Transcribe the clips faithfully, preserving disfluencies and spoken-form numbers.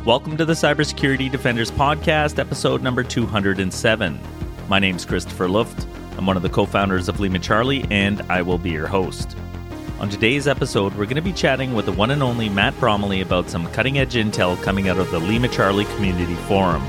Welcome to the Cybersecurity Defenders Podcast, episode number two hundred seven. My name's Christopher Luft. I'm one of the co-founders of Lima Charlie, and I will be your host. On today's episode, we're going to be chatting with the one and only Matt Bromley about some cutting-edge intel coming out of the Lima Charlie Community Forum.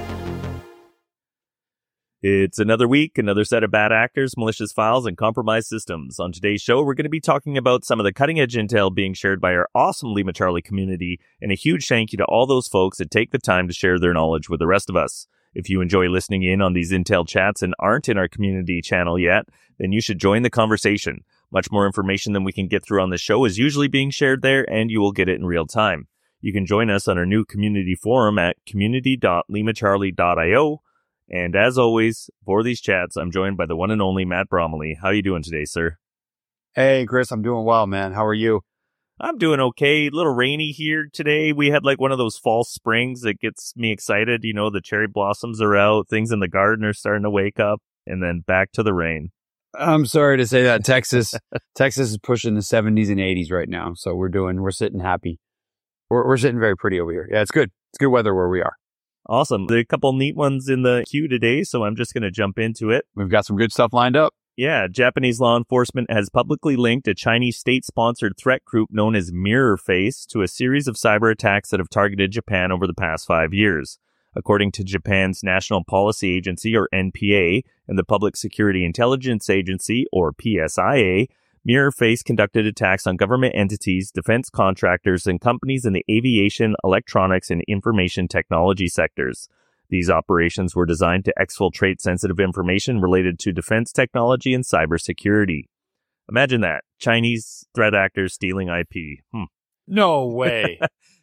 It's another week, another set of bad actors, malicious files, and compromised systems. On today's show, we're going to be talking about some of the cutting-edge intel being shared by our awesome Lima Charlie community, and a huge thank you to all those folks that take the time to share their knowledge with the rest of us. If you enjoy listening in on these intel chats and aren't in our community channel yet, then you should join the conversation. Much more information than we can get through on the show is usually being shared there, and you will get it in real time. You can join us on our new community forum at community dot lima charlie dot io. And as always, for these chats, I'm joined by the one and only Matt Bromley. How are you doing today, sir? Hey, Chris, I'm doing well, man. How are you? I'm doing okay. A little rainy here today. We had like one of those fall springs that gets me excited. You know, the cherry blossoms are out. Things in the garden are starting to wake up. And then back to the rain. I'm sorry to say that. Texas Texas is pushing the seventies and eighties right now. So we're doing, we're sitting happy. We're, we're sitting very pretty over here. Yeah, it's good. It's good weather where we are. Awesome. There are a couple neat ones in the queue today, so I'm just going to jump into it. We've got some good stuff lined up. Yeah, Japanese law enforcement has publicly linked a Chinese state-sponsored threat group known as MirrorFace to a series of cyber attacks that have targeted Japan over the past five years. According to Japan's National Policy Agency, or N P A, and the Public Security Intelligence Agency, or P S I A, MirrorFace conducted attacks on government entities, defense contractors, and companies in the aviation, electronics, and information technology sectors. These operations were designed to exfiltrate sensitive information related to defense technology and cybersecurity. Imagine that. Chinese threat actors stealing I P. Hmm. No way.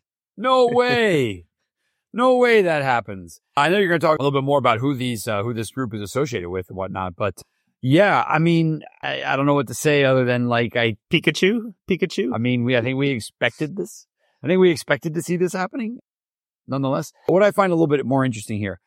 No way. No way that happens. I know you're going to talk a little bit more about who these, uh, who this group is associated with and whatnot, but yeah, I mean, I, I don't know what to say other than like I Pikachu, Pikachu. I mean, we I think we expected this. I think we expected to see this happening. Nonetheless, what I find a little bit more interesting here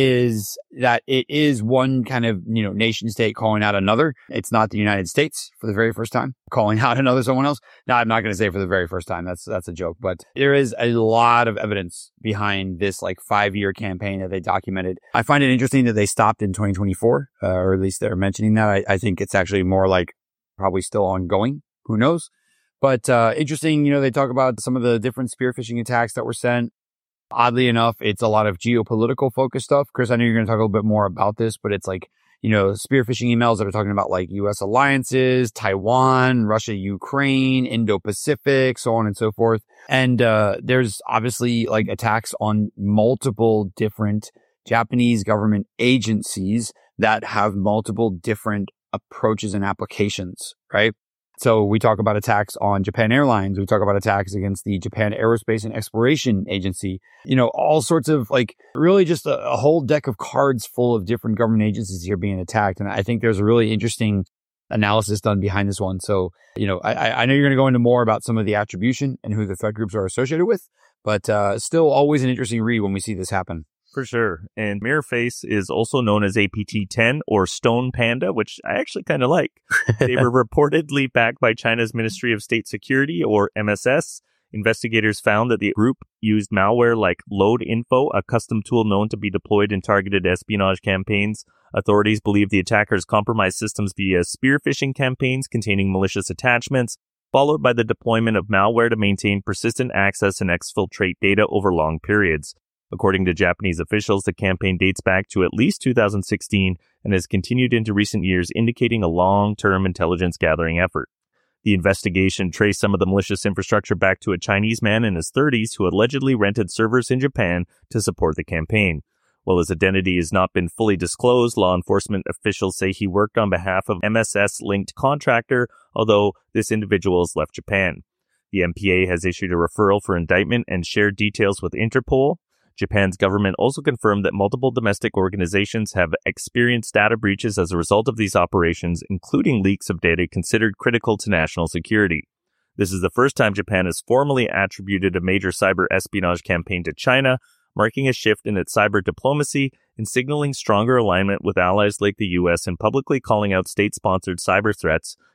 is that it is one kind of, you know, nation state calling out another. It's not the United States for the very first time calling out another someone else. Now, I'm not going to say for the very first time. That's that's a joke, but there is a lot of evidence behind this like five year campaign that they documented. I find it interesting that they stopped in twenty twenty-four, uh, or at least they're mentioning that. I, I think it's actually more like probably still ongoing. Who knows? But uh, interesting, you know, they talk about some of the different spear phishing attacks that were sent. Oddly enough, it's a lot of geopolitical focused stuff. Chris, I know you're going to talk a little bit more about this, but it's like, you know, spear phishing emails that are talking about like U S alliances, Taiwan, Russia, Ukraine, Indo-Pacific, so on and so forth. And uh, there's obviously like attacks on multiple different Japanese government agencies that have multiple different approaches and applications, right? So we talk about attacks on Japan Airlines. We talk about attacks against the Japan Aerospace and Exploration Agency. You know, all sorts of like really just a, a whole deck of cards full of different government agencies here being attacked. And I think there's a really interesting analysis done behind this one. So, you know, I, I know you're going to go into more about some of the attribution and who the threat groups are associated with, but uh, still always an interesting read when we see this happen. For sure. And MirrorFace is also known as A P T ten or Stone Panda, which I actually kind of like. They were reportedly backed by China's Ministry of State Security, or M S S. Investigators found that the group used malware like Load Info, a custom tool known to be deployed in targeted espionage campaigns. Authorities believe the attackers compromised systems via spear phishing campaigns containing malicious attachments, followed by the deployment of malware to maintain persistent access and exfiltrate data over long periods. According to Japanese officials, the campaign dates back to at least two thousand sixteen and has continued into recent years, indicating a long-term intelligence gathering effort. The investigation traced some of the malicious infrastructure back to a Chinese man in his thirties who allegedly rented servers in Japan to support the campaign. While his identity has not been fully disclosed, law enforcement officials say he worked on behalf of M S S-linked contractor, although this individual has left Japan. The M P A has issued a referral for indictment and shared details with Interpol. Japan's government also confirmed that multiple domestic organizations have experienced data breaches as a result of these operations, including leaks of data considered critical to national security. This is the first time Japan has formally attributed a major cyber espionage campaign to China, marking a shift in its cyber diplomacy and signaling stronger alignment with allies like the U S and publicly calling out state-sponsored cyber threats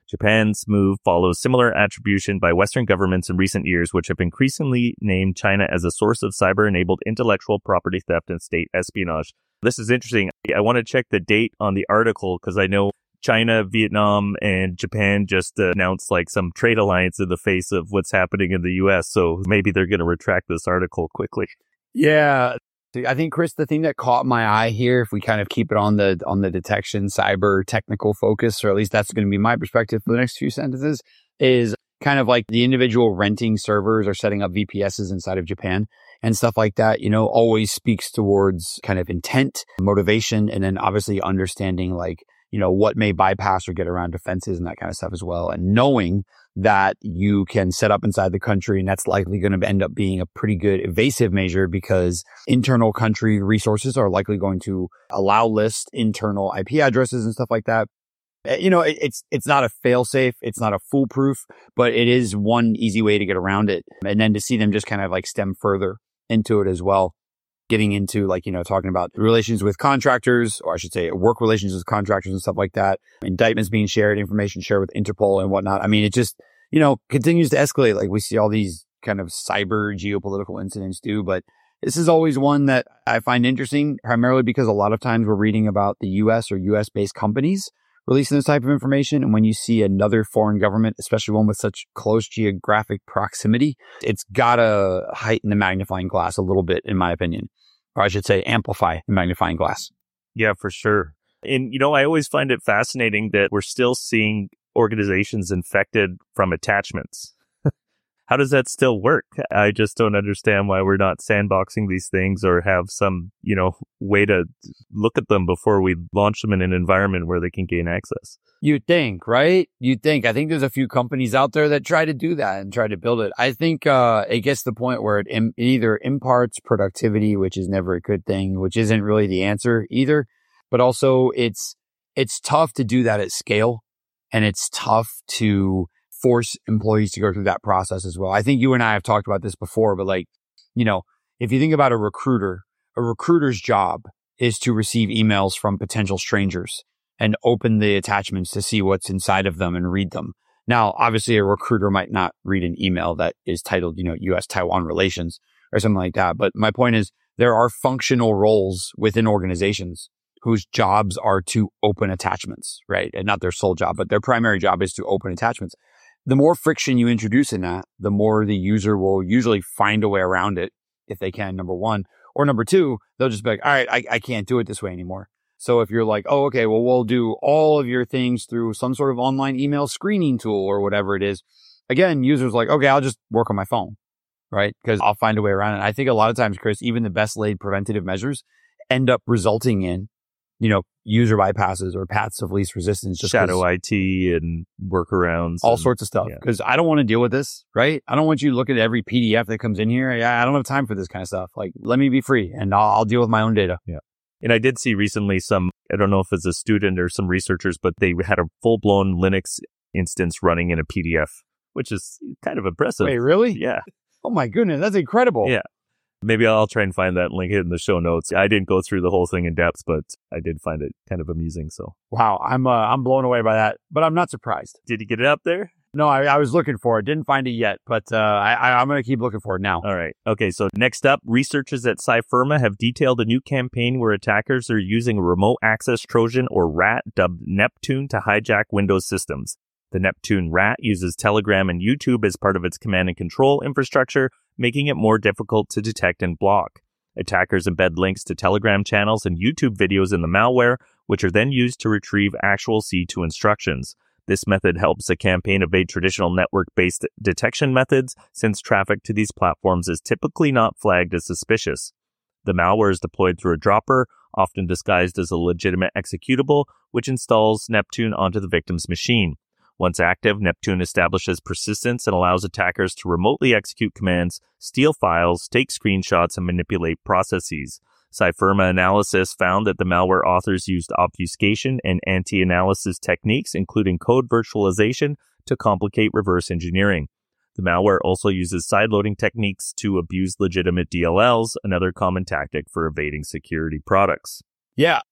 Japan's move follows similar attribution by Western governments in recent years, which have increasingly named China as a source of cyber-enabled intellectual property theft and state espionage. This is interesting. I want to check the date on the article because I know China, Vietnam, and Japan just uh, announced like some trade alliance in the face of what's happening in the U S. So maybe they're going to retract this article quickly. Yeah. I think, Chris, the thing that caught my eye here, if we kind of keep it on the on the detection, cyber technical focus, or at least that's going to be my perspective for the next few sentences, is kind of like the individual renting servers or setting up V P Ss inside of Japan and stuff like that, you know, always speaks towards kind of intent, motivation, and then obviously understanding like, you know, what may bypass or get around defenses and that kind of stuff as well. And knowing that you can set up inside the country, and that's likely going to end up being a pretty good evasive measure because internal country resources are likely going to allow list internal I P addresses and stuff like that. You know, it, it's it's not a fail-safe, it's not a foolproof, but it is one easy way to get around it. And then to see them just kind of like stem further into it as well, getting into like, you know, talking about relations with contractors, or I should say work relations with contractors and stuff like that, indictments being shared, information shared with Interpol and whatnot. I mean, it just, you know, continues to escalate. Like we see all these kind of cyber geopolitical incidents do, but this is always one that I find interesting, primarily because a lot of times we're reading about the U S or U S based companies releasing this type of information. And when you see another foreign government, especially one with such close geographic proximity, it's got to heighten the magnifying glass a little bit, in my opinion. Or I should say amplify the magnifying glass. Yeah, for sure. And, you know, I always find it fascinating that we're still seeing organizations infected from attachments. How does that still work? I just don't understand why we're not sandboxing these things or have some, you know, way to look at them before we launch them in an environment where they can gain access. You'd think, right? You'd think. I think there's a few companies out there that try to do that and try to build it. I think uh it gets to the point where it, im- it either imparts productivity, which is never a good thing, which isn't really the answer either. But also it's it's tough to do that at scale, and it's tough to force employees to go through that process as well. I think you and I have talked about this before, but like, you know, if you think about a recruiter, a recruiter's job is to receive emails from potential strangers and open the attachments to see what's inside of them and read them. Now, obviously, a recruiter might not read an email that is titled, you know, U S Taiwan relations or something like that. But my point is, there are functional roles within organizations whose jobs are to open attachments, right? And not their sole job, but their primary job is to open attachments. The more friction you introduce in that, the more the user will usually find a way around it if they can, number one. Or number two, they'll just be like, all right, I, I can't do it this way anymore. So if you're like, oh, okay, well, we'll do all of your things through some sort of online email screening tool or whatever it is. Again, users like, okay, I'll just work on my phone, right? Because I'll find a way around it. I think a lot of times, Chris, even the best laid preventative measures end up resulting in, you know, user bypasses or paths of least resistance. Just shadow I T and workarounds. All and, sorts of stuff. Because yeah. I don't want to deal with this, right? I don't want you to look at every P D F that comes in here. Yeah, I don't have time for this kind of stuff. Like, let me be free and I'll, I'll deal with my own data. Yeah. And I did see recently some, I don't know if it's a student or some researchers, but they had a full-blown Linux instance running in a P D F, which is kind of impressive. Wait, really? Yeah. Oh my goodness, that's incredible. Yeah. Maybe I'll try and find that and link it in the show notes. I didn't go through the whole thing in depth, but I did find it kind of amusing. So, wow, I'm uh, I'm blown away by that, but I'm not surprised. Did you get it up there? No, I, I was looking for it. Didn't find it yet, but uh, I, I, I'm going to keep looking for it now. All right. Okay, so next up, researchers at Cypherma have detailed a new campaign where attackers are using a remote access Trojan, or RAT, dubbed Neptune, to hijack Windows systems. The Neptune RAT uses Telegram and YouTube as part of its command and control infrastructure, making it more difficult to detect and block. Attackers embed links to Telegram channels and YouTube videos in the malware, which are then used to retrieve actual C two instructions. This method helps the campaign evade traditional network-based detection methods, since traffic to these platforms is typically not flagged as suspicious. The malware is deployed through a dropper, often disguised as a legitimate executable, which installs Neptune onto the victim's machine. Once active, Neptune establishes persistence and allows attackers to remotely execute commands, steal files, take screenshots, and manipulate processes. Cypherma analysis found that the malware authors used obfuscation and anti-analysis techniques, including code virtualization, to complicate reverse engineering. The malware also uses sideloading techniques to abuse legitimate D L Ls, another common tactic for evading security products. Yeah.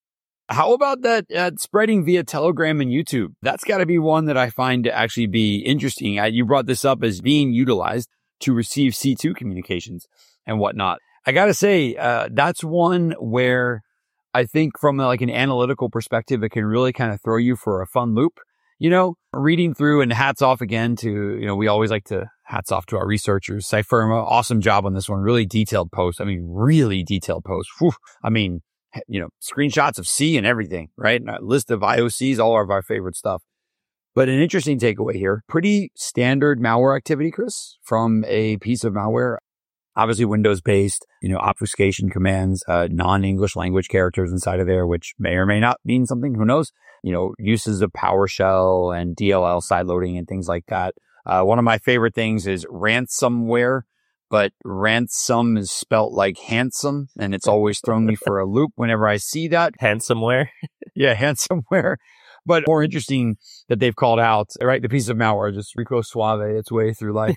How about that uh, spreading via Telegram and YouTube? That's got to be one that I find to actually be interesting. Uh, you brought this up as being utilized to receive C two communications and whatnot. I got to say, uh, that's one where I think from a, like an analytical perspective, it can really kind of throw you for a fun loop. You know, reading through, and hats off again to, you know, we always like to hats off to our researchers. Cypherma, awesome job on this one. Really detailed post. I mean, really detailed post. Whew. I mean, you know, screenshots of C and everything, right? And a list of I O Cs, all of our favorite stuff. But an interesting takeaway here, pretty standard malware activity, Chris, from a piece of malware. Obviously Windows-based, you know, obfuscation commands, uh, non-English language characters inside of there, which may or may not mean something. Who knows? You know, uses of PowerShell and D L L sideloading and things like that. Uh, one of my favorite things is ransomware, but ransom is spelt like handsome, and it's always thrown me for a loop whenever I see that. Handsomeware? Yeah, handsomeware. But more interesting that they've called out, right? The piece of malware, just Rico Suave its way through life.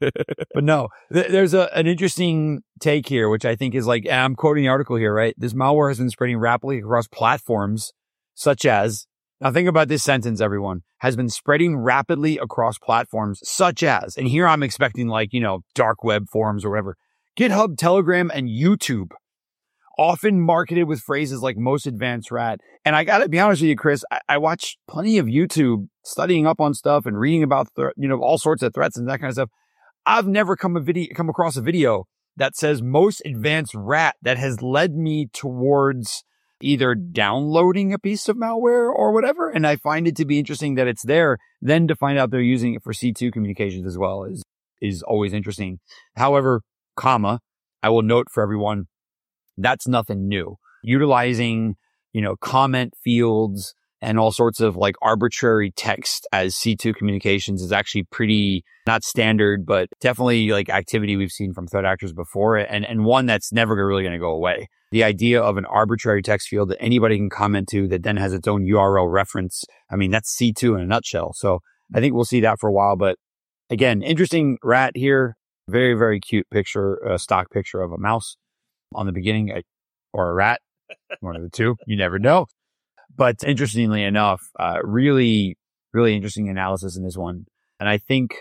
But no, th- there's a, an interesting take here, which I think is like, and I'm quoting the article here, right? This malware has been spreading rapidly across platforms such as, now think about this sentence, everyone, has been spreading rapidly across platforms such as, and here I'm expecting like, you know, dark web forums or whatever, GitHub, Telegram, and YouTube. Often marketed with phrases like most advanced rat. And I got to be honest with you, Chris, I, I watch plenty of YouTube studying up on stuff and reading about, th- you know, all sorts of threats and that kind of stuff. I've never come a video, come across a video that says most advanced rat that has led me towards either downloading a piece of malware or whatever. And I find it to be interesting that it's there. Then to find out they're using it for C two communications as well is, is always interesting. However, comma, I will note for everyone, that's nothing new. Utilizing, you know, comment fields and all sorts of like arbitrary text as C two communications is actually pretty, not standard, but definitely like activity we've seen from threat actors before, and, and one that's never really going to go away. The idea of an arbitrary text field that anybody can comment to that then has its own U R L reference. I mean, that's C two in a nutshell. So I think we'll see that for a while. But again, interesting rat here. Very, very cute picture, a stock picture of a mouse on the beginning, or a rat, one of the two. You never know. But interestingly enough, uh, really, really interesting analysis in this one. And I think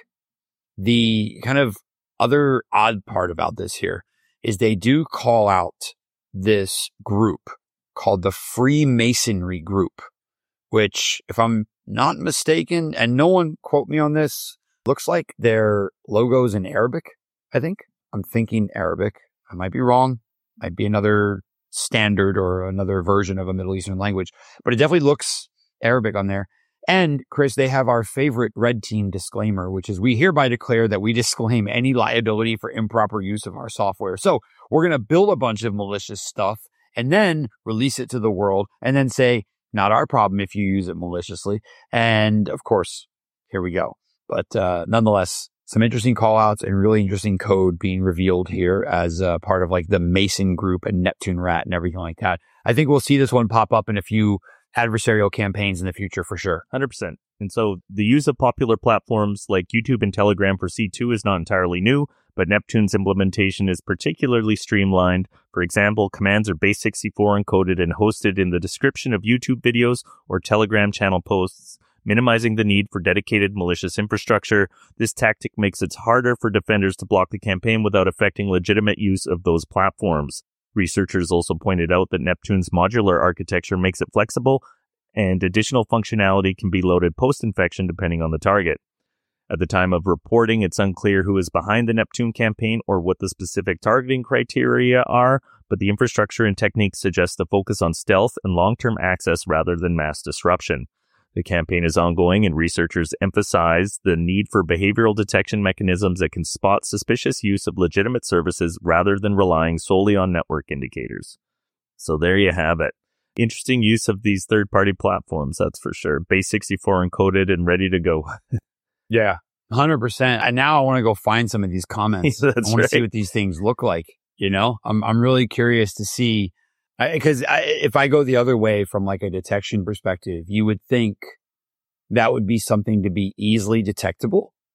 the kind of other odd part about this here is they do call out this group called the Freemasonry Group, which, if I'm not mistaken, and no one quote me on this, looks like their logo's in Arabic, I think. I'm thinking Arabic. I might be wrong. Might be another standard or another version of a Middle Eastern language, but it definitely looks Arabic on there. And Chris, they have our favorite red team disclaimer, which is we hereby declare that we disclaim any liability for improper use of our software. So we're going to build a bunch of malicious stuff and then release it to the world and then say, not our problem if you use it maliciously. And of course, here we go. But uh, nonetheless, some interesting call outs and really interesting code being revealed here as uh, part of like the Mason group and Neptune Rat and everything like that. I think we'll see this one pop up in a few adversarial campaigns in the future for sure. one hundred percent. And so the use of popular platforms like YouTube and Telegram for C two is not entirely new, but Neptune's implementation is particularly streamlined. For example, commands are base sixty-four encoded and hosted in the description of YouTube videos or Telegram channel posts, minimizing the need for dedicated malicious infrastructure. This tactic makes it harder for defenders to block the campaign without affecting legitimate use of those platforms. Researchers also pointed out that Neptune's modular architecture makes it flexible, and additional functionality can be loaded post-infection depending on the target. At the time of reporting, it's unclear who is behind the Neptune campaign or what the specific targeting criteria are, but the infrastructure and techniques suggest the focus on stealth and long-term access rather than mass disruption. The campaign is ongoing, and researchers emphasize the need for behavioral detection mechanisms that can spot suspicious use of legitimate services rather than relying solely on network indicators. So there you have it. Interesting use of these third-party platforms, that's for sure. base sixty-four encoded and ready to go. Yeah, one hundred percent. And now I want to go find some of these comments. That's I want right. to see what these things look like. You know, I'm I'm really curious to see. Because if I go the other way from like a detection perspective, you would think that would be something to be easily detectable.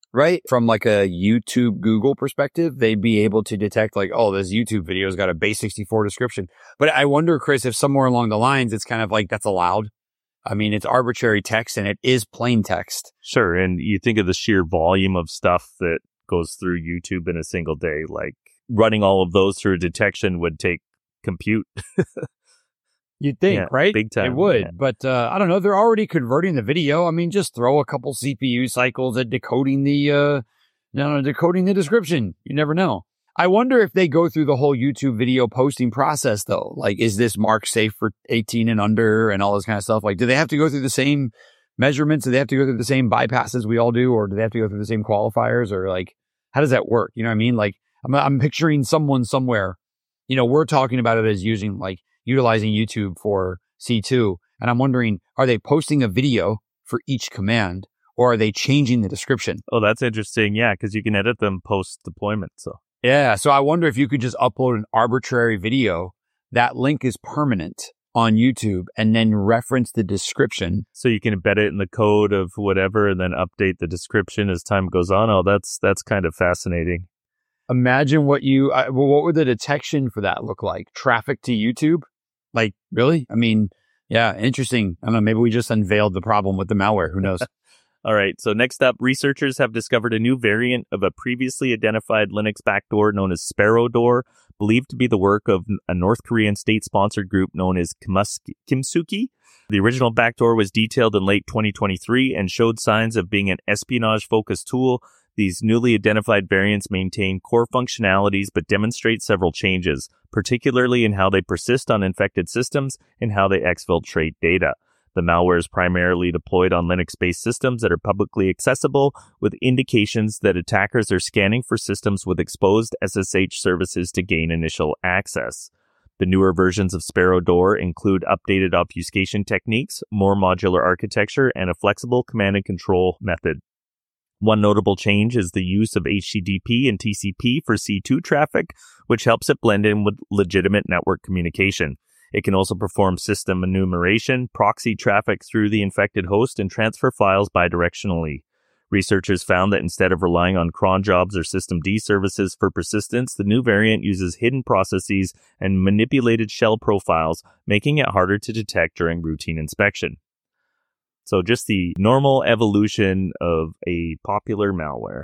right? From like a YouTube, Google perspective, they'd be able to detect like, oh, this YouTube video's got a base sixty-four description. But I wonder, Chris, if somewhere along the lines, it's kind of like that's allowed. I mean, it's arbitrary text and it is plain text. Sure. And you think of the sheer volume of stuff that goes through YouTube in a single day, like running all of those through detection would take compute. You'd think, yeah, right? Big time. It would. Yeah. But uh, I don't know. They're already converting the video. I mean, just throw a couple C P U cycles at decoding the, uh, no, decoding the description. You never know. I wonder if they go through the whole YouTube video posting process, though. Like, is this mark safe for eighteen and under and all this kind of stuff? Like, do they have to go through the same measurements? Do they have to go through the same bypasses we all do? Or do they have to go through the same qualifiers? Or like, how does that work? You know what I mean? Like, I'm, I'm picturing someone somewhere, you know, we're talking about it as using like, utilizing YouTube for C two. And I'm wondering, are they posting a video for each command or are they changing the description? Oh, that's interesting. Yeah, because you can edit them post deployment. So yeah. So I wonder if you could just upload an arbitrary video. That link is permanent on YouTube and then reference the description. So you can embed it in the code of whatever and then update the description as time goes on. Oh, that's that's kind of fascinating. Imagine what you, uh, well, what would the detection for that look like? Traffic to YouTube? Like, really? I mean, yeah, interesting. I don't know. Maybe we just unveiled the problem with the malware. Who knows? All right. So next up, researchers have discovered a new variant of a previously identified Linux backdoor known as SparrowDoor, believed to be the work of a North Korean state-sponsored group known as Kimuski, Kimsuki. The original backdoor was detailed in late twenty twenty-three and showed signs of being an espionage-focused tool. These newly identified variants maintain core functionalities but demonstrate several changes, particularly in how they persist on infected systems and how they exfiltrate data. The malware is primarily deployed on Linux-based systems that are publicly accessible, with indications that attackers are scanning for systems with exposed S S H services to gain initial access. The newer versions of SparrowDoor include updated obfuscation techniques, more modular architecture, and a flexible command and control method. One notable change is the use of H T T P and T C P for C two traffic, which helps it blend in with legitimate network communication. It can also perform system enumeration, proxy traffic through the infected host, and transfer files bidirectionally. Researchers found that instead of relying on cron jobs or systemd services for persistence, the new variant uses hidden processes and manipulated shell profiles, making it harder to detect during routine inspection. So just the normal evolution of a popular malware.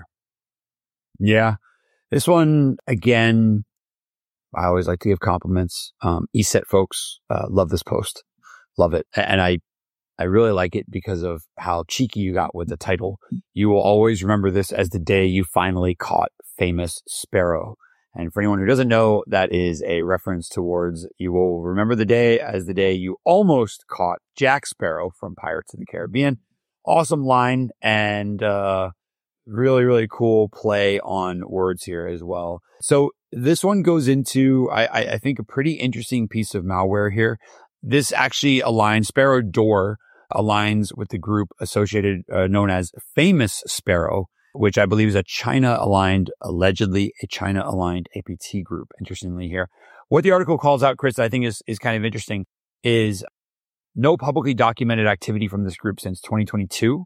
Yeah. This one, again, I always like to give compliments. Um, E S E T folks, uh, love this post. Love it. And I, I really like it because of how cheeky you got with the title. You will always remember this as the day you finally caught famous Sparrow. And for anyone who doesn't know, that is a reference towards, you will remember the day as the day you almost caught Jack Sparrow from Pirates of the Caribbean. Awesome line and uh, really, really cool play on words here as well. So this one goes into, I, I, I think, a pretty interesting piece of malware here. This actually aligns, SparrowDoor aligns with the group associated, uh, known as Famous Sparrow, which I believe is a China-aligned, allegedly a China-aligned A P T group, interestingly here. What the article calls out, Chris, I think is, is kind of interesting, is no publicly documented activity from this group since twenty twenty-two.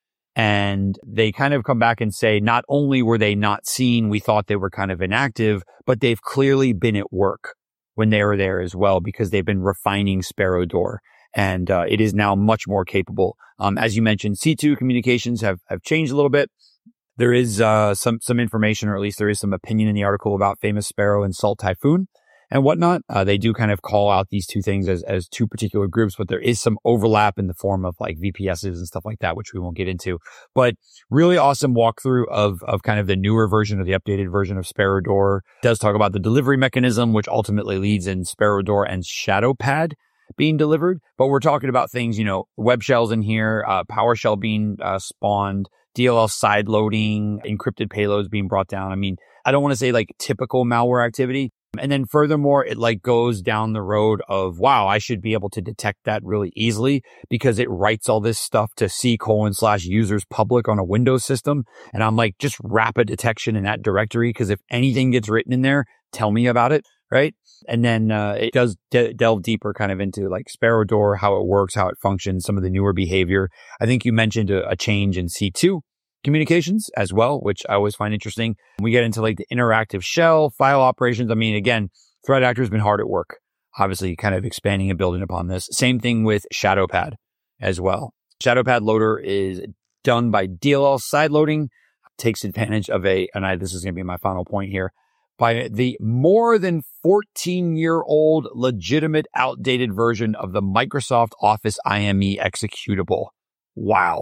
And they kind of come back and say, not only were they not seen, we thought they were kind of inactive, but they've clearly been at work when they were there as well, because they've been refining SparrowDoor. And uh, it is now much more capable. Um, as you mentioned, C two communications have, have changed a little bit. There is uh, some some information, or at least there is some opinion in the article about Famous Sparrow and Salt Typhoon and whatnot. Uh, they do kind of call out these two things as as two particular groups, but there is some overlap in the form of like V P Ss and stuff like that, which we won't get into. But really awesome walkthrough of of kind of the newer version, or the updated version of SparrowDoor. It does talk about the delivery mechanism, which ultimately leads in SparrowDoor and ShadowPad being delivered. But we're talking about things, you know, web shells in here, uh, PowerShell being uh, spawned, D L L side loading, encrypted payloads being brought down. I mean, I don't want to say like typical malware activity. And then furthermore, it like goes down the road of, wow, I should be able to detect that really easily because it writes all this stuff to C colon slash users public on a Windows system. And I'm like, just rapid detection in that directory. Because if anything gets written in there, tell me about it. Right. And then uh, it does de- delve deeper kind of into like SparrowDoor, how it works, how it functions, some of the newer behavior. I think you mentioned a, a change in C two communications as well, which I always find interesting. We get into like the interactive shell, file operations. I mean, again, threat actor has been hard at work, obviously kind of expanding and building upon this. Same thing with ShadowPad as well. ShadowPad loader is done by D L L side loading, takes advantage of a, and I, this is going to be my final point here, by the more than fourteen year old legitimate outdated version of the Microsoft Office I M E executable. Wow.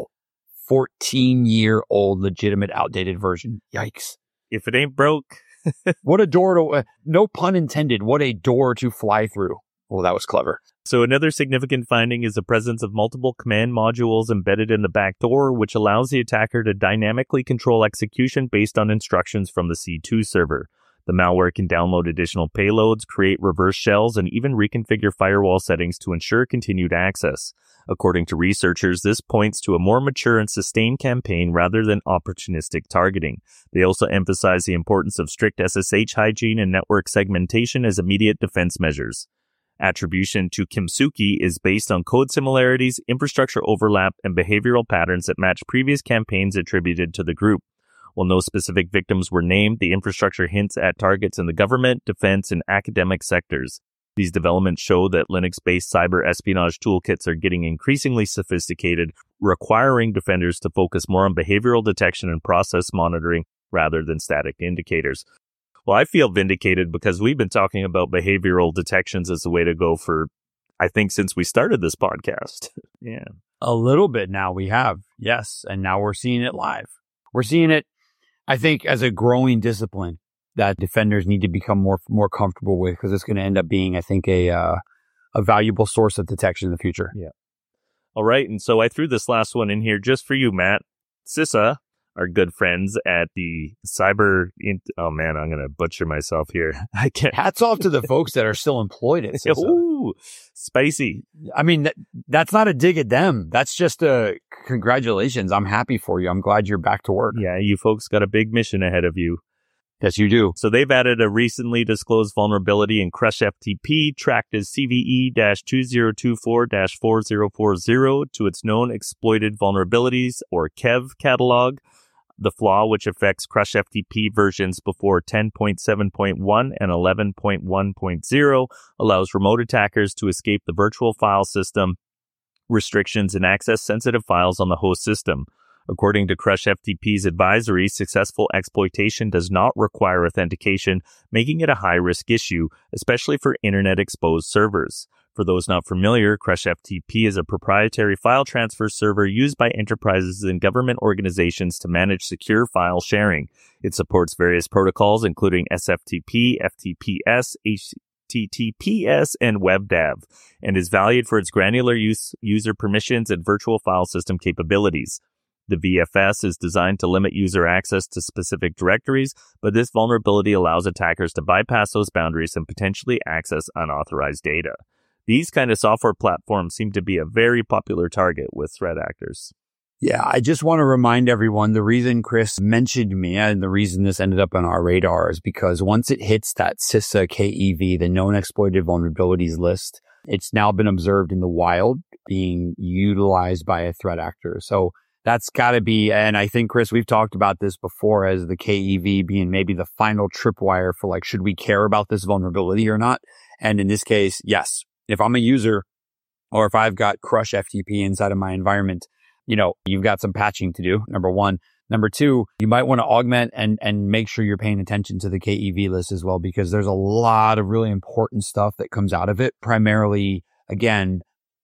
fourteen year old legitimate outdated version. Yikes. If it ain't broke. What a door to, uh, no pun intended, what a door to fly through. Well, that was clever. So another significant finding is the presence of multiple command modules embedded in the back door, which allows the attacker to dynamically control execution based on instructions from the C two server. The malware can download additional payloads, create reverse shells, and even reconfigure firewall settings to ensure continued access. According to researchers, this points to a more mature and sustained campaign rather than opportunistic targeting. They also emphasize the importance of strict S S H hygiene and network segmentation as immediate defense measures. Attribution to Kimsuki is based on code similarities, infrastructure overlap, and behavioral patterns that match previous campaigns attributed to the group. While no specific victims were named, the infrastructure hints at targets in the government, defense, and academic sectors. These developments show that Linux-based cyber espionage toolkits are getting increasingly sophisticated, requiring defenders to focus more on behavioral detection and process monitoring rather than static indicators. Well, I feel vindicated because we've been talking about behavioral detections as the way to go for, I think, since we started this podcast. Yeah. A little bit now we have, yes. And now we're seeing it live. We're seeing it, I think, as a growing discipline that defenders need to become more more comfortable with, because it's going to end up being, I think, a uh, a valuable source of detection in the future. Yeah. All right. And so I threw this last one in here just for you, Matt. CISA, our good friends at the cyber, in- oh man, I'm going to butcher myself here. I can't. Hats off to the folks that are still employed at CISA. Ooh, spicy. I mean, that, that's not a dig at them. That's just a congratulations. I'm happy for you. I'm glad you're back to work. Yeah, you folks got a big mission ahead of you. Yes, you do. So they've added a recently disclosed vulnerability in Crush F T P tracked as C V E two zero two four dash four zero four zero to its known exploited vulnerabilities, or K E V catalog. The flaw, which affects Crush F T P versions before ten point seven point one and eleven point one point zero, allows remote attackers to escape the virtual file system restrictions and access sensitive files on the host system. According to Crush F T P's advisory, successful exploitation does not require authentication, making it a high-risk issue, especially for internet-exposed servers. For those not familiar, Crush F T P is a proprietary file transfer server used by enterprises and government organizations to manage secure file sharing. It supports various protocols, including S F T P, F T P S, H T T P S, and WebDAV, and is valued for its granular use, user permissions and virtual file system capabilities. The V F S is designed to limit user access to specific directories, but this vulnerability allows attackers to bypass those boundaries and potentially access unauthorized data. These kind of software platforms seem to be a very popular target with threat actors. Yeah, I just want to remind everyone the reason Chris mentioned me and the reason this ended up on our radar is because once it hits that CISA K E V, the known exploited vulnerabilities list, it's now been observed in the wild being utilized by a threat actor. So that's got to be, and I think, Chris, we've talked about this before as the K E V being maybe the final tripwire for like, should we care about this vulnerability or not? And in this case, yes. If I'm a user or if I've got Crush F T P inside of my environment, you know, you've got some patching to do, number one. Number two, you might want to augment and, and make sure you're paying attention to the K E V list as well, because there's a lot of really important stuff that comes out of it. Primarily, again,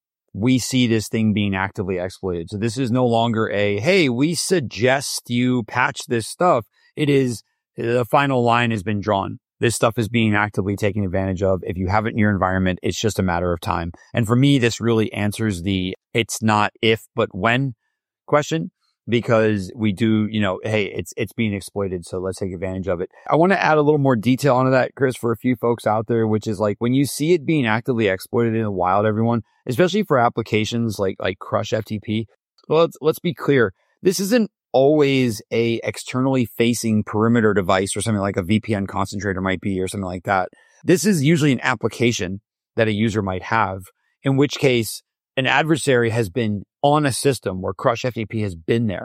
we see this thing being actively exploited. So this is no longer a, hey, we suggest you patch this stuff. It is, the final line has been drawn. This stuff is being actively taken advantage of. If you have it in your environment, it's just a matter of time. And for me, this really answers the it's not if, but when question, because we do, you know, hey, it's it's being exploited, so let's take advantage of it. I want to add a little more detail onto that, Chris, for a few folks out there, which is like when you see it being actively exploited in the wild, everyone, especially for applications like like Crush F T P, well, let's, let's be clear. This isn't always a externally facing perimeter device or something like a V P N concentrator might be or something like that. This is usually an application that a user might have, in which case an adversary has been on a system where Crush F T P has been there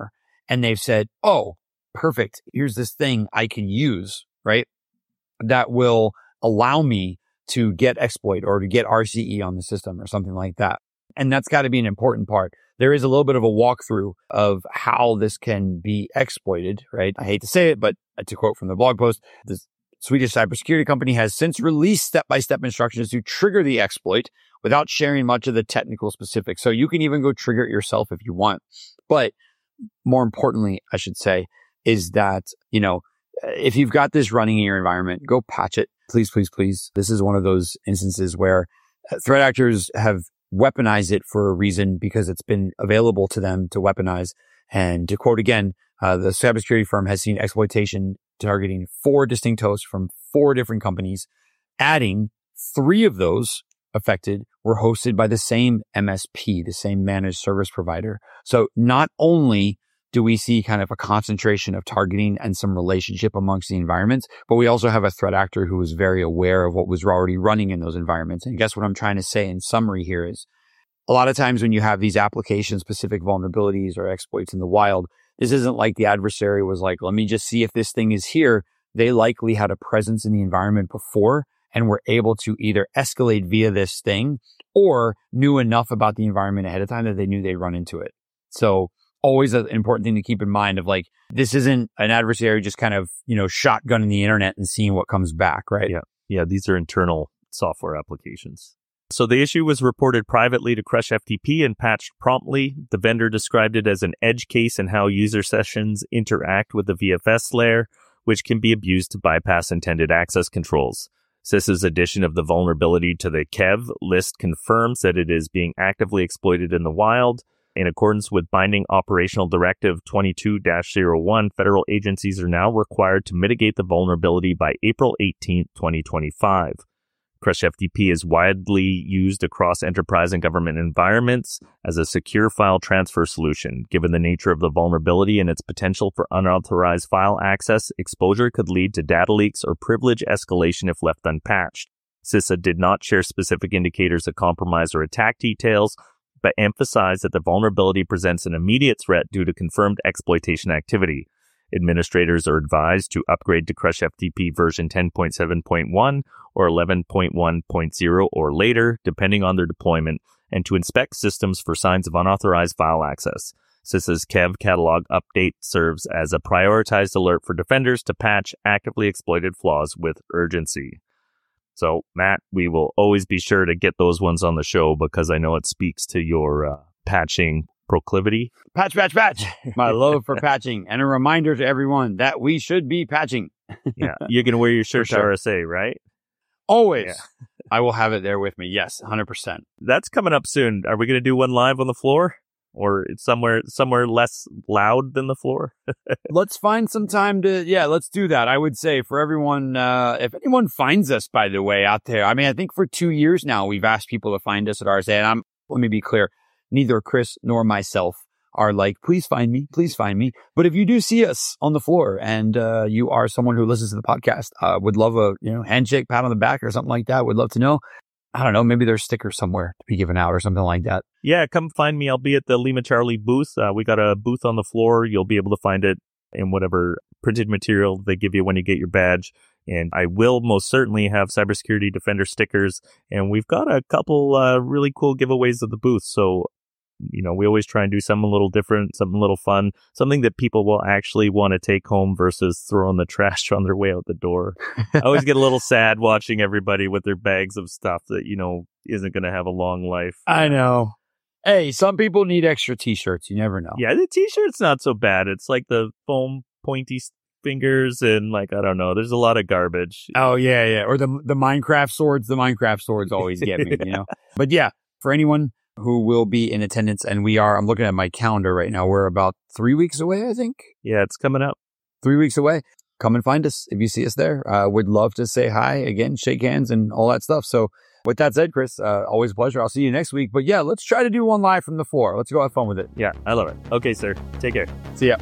and they've said, oh, perfect. Here's this thing I can use, right? That will allow me to get exploit or to get R C E on the system or something like that. And that's got to be an important part. There is a little bit of a walkthrough of how this can be exploited, right? I hate to say it, but to quote from the blog post, the Swedish cybersecurity company has since released step-by-step instructions to trigger the exploit without sharing much of the technical specifics. So you can even go trigger it yourself if you want. But more importantly, I should say, is that, you know, if you've got this running in your environment, go patch it. Please, please, please. This is one of those instances where threat actors have weaponized it for a reason because it's been available to them to weaponize. And to quote again, uh, the cybersecurity firm has seen exploitation targeting four distinct hosts from four different companies, adding three of those affected were hosted by the same M S P, the same managed service provider. So not only do we see kind of a concentration of targeting and some relationship amongst the environments, but we also have a threat actor who was very aware of what was already running in those environments. And I guess what I'm trying to say in summary here is a lot of times when you have these application-specific vulnerabilities or exploits in the wild, this isn't like the adversary was like, let me just see if this thing is here. They likely had a presence in the environment before and were able to either escalate via this thing or knew enough about the environment ahead of time that they knew they'd run into it. So always an important thing to keep in mind of like, this isn't an adversary just kind of, you know, shotgunning the internet and seeing what comes back, right? Yeah. Yeah. These are internal software applications. So the issue was reported privately to Crush F T P and patched promptly. The vendor described it as an edge case in how user sessions interact with the V F S layer, which can be abused to bypass intended access controls. CIS's addition of the vulnerability to the K E V list confirms that it is being actively exploited in the wild. In accordance with Binding Operational Directive twenty-two dash zero one, federal agencies are now required to mitigate the vulnerability by April eighteenth, twenty twenty-five. Crush F T P is widely used across enterprise and government environments as a secure file transfer solution. Given the nature of the vulnerability and its potential for unauthorized file access, exposure could lead to data leaks or privilege escalation if left unpatched. CISA did not share specific indicators of compromise or attack details, but emphasized that the vulnerability presents an immediate threat due to confirmed exploitation activity. Administrators are advised to upgrade to Crush F T P version ten point seven point one or eleven point one point zero or later, depending on their deployment, and to inspect systems for signs of unauthorized file access. CISA's K E V catalog update serves as a prioritized alert for defenders to patch actively exploited flaws with urgency. So, Matt, we will always be sure to get those ones on the show because I know it speaks to your uh, patching proclivity. Patch, patch, patch. My love for patching. And a reminder to everyone that we should be patching. Yeah. You're going to wear your shirt sure. to R S A, right? Always. Yeah. I will have it there with me. Yes, one hundred percent. That's coming up soon. Are we going to do one live on the floor? Or it's somewhere somewhere less loud than the floor? Let's find some time to, yeah, let's do that. I would say for everyone, uh, if anyone finds us, by the way, out there, I mean, I think for two years now, we've asked people to find us at R S A. And I'm, let me be clear, neither Chris nor myself are like, please find me, please find me. But if you do see us on the floor and uh, you are someone who listens to the podcast, uh, would love a you know handshake, pat on the back or something like that. Would love to know. I don't know, maybe there's stickers somewhere to be given out or something like that. Yeah, come find me. I'll be at the Lima Charlie booth. Uh, we got a booth on the floor. You'll be able to find it in whatever printed material they give you when you get your badge. And I will most certainly have Cybersecurity Defender stickers. And we've got a couple uh, really cool giveaways at the booth. So, you know, we always try and do something a little different, something a little fun, something that people will actually want to take home versus throw in the trash on their way out the door. I always get a little sad watching everybody with their bags of stuff that, you know, isn't going to have a long life. I know. Hey, some people need extra t-shirts. You never know. Yeah, the t-shirt's not so bad. It's like the foam pointy fingers and like, I don't know, there's a lot of garbage. Oh, yeah, yeah. Or the the Minecraft swords. The Minecraft swords always get me, you know. But yeah, for anyone who will be in attendance, and we are, I'm looking at my calendar right now, we're about three weeks away, I think. Yeah, it's coming up. Three weeks away. Come and find us if you see us there. Uh, would love to say hi again, shake hands and all that stuff. So with that said, Chris, uh, always a pleasure. I'll see you next week. But yeah, let's try to do one live from the floor. Let's go have fun with it. Yeah, I love it. Okay, sir. Take care. See ya.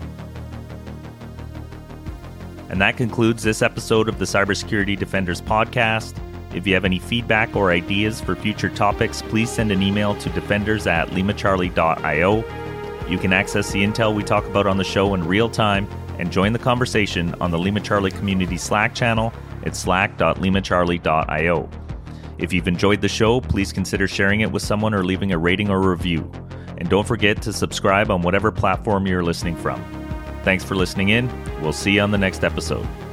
And that concludes this episode of the Cybersecurity Defenders podcast. If you have any feedback or ideas for future topics, please send an email to defenders at limacharlie dot io. You can access the intel we talk about on the show in real time and join the conversation on the Lima Charlie Community Slack channel at slack dot lima charlie dot io. If you've enjoyed the show, please consider sharing it with someone or leaving a rating or review. And don't forget to subscribe on whatever platform you're listening from. Thanks for listening in. We'll see you on the next episode.